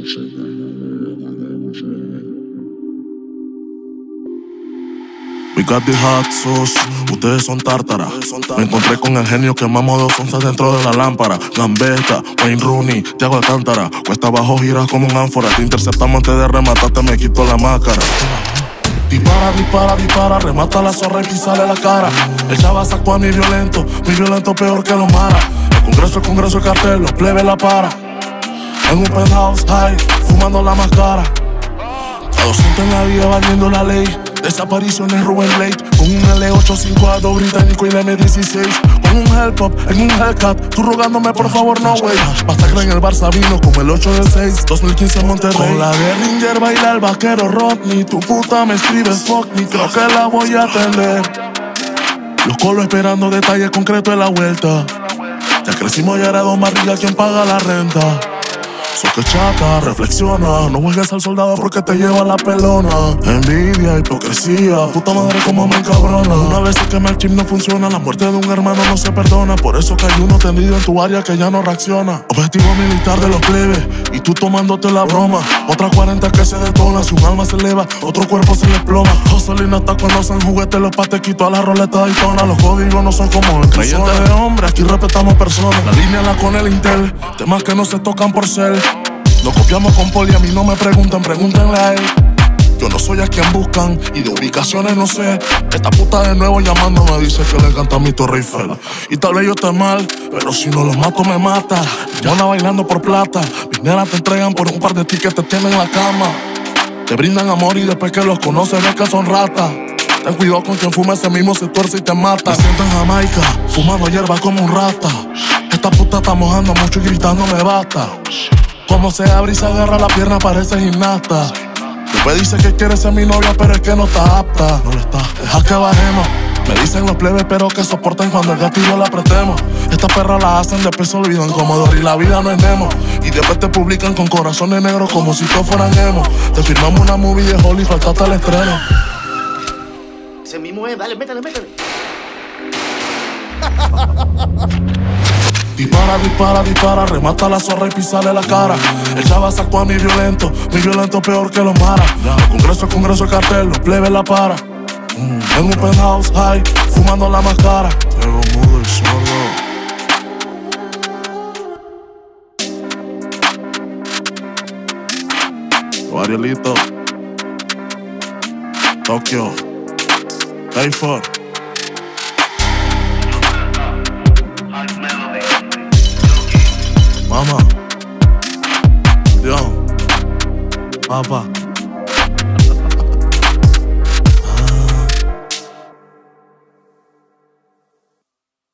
We got the hot sauce, ustedes son tártara. Me encontré con el genio que mamo 2 onzas dentro de la lámpara. Gambetta, Wayne Rooney, Thiago Alcántara. Cuesta abajo giras como un ánfora. Te interceptamos antes de rematarte, me quito la máscara. Dispara, dispara, dispara, remata la zorra y pisale la cara. El Chavas actúa mi violento peor que los Mara. El Congreso, el cartel, los plebes la para. En un penthouse high, fumando la más cara. A 200 en la vida valiendo la ley. Desapariciones Rubén Blade. Con un L852 británico y la M16. Con un Hellpop en un Hellcat. Tú rogándome por favor no wey. Masacre en el Barça vino como el 8 del 6 2015 en Monterrey. Con la de Ringer baila el vaquero Rodney. Tu puta me escribes fuck me. Creo que la voy a atender. Los colos esperando detalles concretos de la vuelta. Ya crecimos y era 2 barrigas quien paga la renta. So que chata, reflexiona. No juegues al soldado porque te lleva la pelona. Envidia, hipocresía, puta madre como me encabrona. Una vez que el chip no funciona, la muerte de un hermano no se perdona. Por eso que hay uno tendido en tu área que ya no reacciona. Objetivo militar de los plebes y tú tomándote la broma. Otras 40 que se detonan, si un alma se eleva, otro cuerpo se le ploma. Joselina hasta cuando hacen juguetes, los patequitos a la roleta de Daytona. Los códigos no son como en creyentes de hombre, aquí respetamos personas. La línea la con el Intel, temas que no se tocan por cel. Lo copiamos con poli, a mí no me preguntan, pregúntenle a él. Yo no soy a quien buscan y de ubicaciones no sé. Esta puta de nuevo llamándome dice que le encanta mi Torre Eiffel. Y tal vez yo esté mal, pero si no los mato me mata. Mona bailando por plata, mis nenas te entregan por un par de tickets, te tienen en la cama. Te brindan amor y después que los conoces ves que son ratas. Ten cuidado con quien fuma, ese mismo se tuerce y te mata. Me siento en Jamaica, fumando hierba como un rata. Esta puta está mojando mucho y gritando me basta. Como se abre y se agarra la pierna parece gimnasta. Después dice que quiere ser mi novia pero es que no está apta. No lo está, deja que bajemos. Me dicen los plebes pero que soporten cuando el gatillo la apretemos. Estas perras la hacen de peso, olvidan Comodoro y la vida no es Nemo. Y después te publican con corazones negros como si todos fueran emo. Te firmamos una movie de Holly y faltaste el estreno. Ese mismo es, dale, métale. Dispara, dispara, dispara, remata la zorra y pisale la cara. El Chavas actúa mi violento peor que los Mara. El Congreso, el cartel, los plebes la para. En un penthouse high, fumando la más cara. Pero mudo y sordo. Arielito, Tokio, K4. Mama, yo, papa.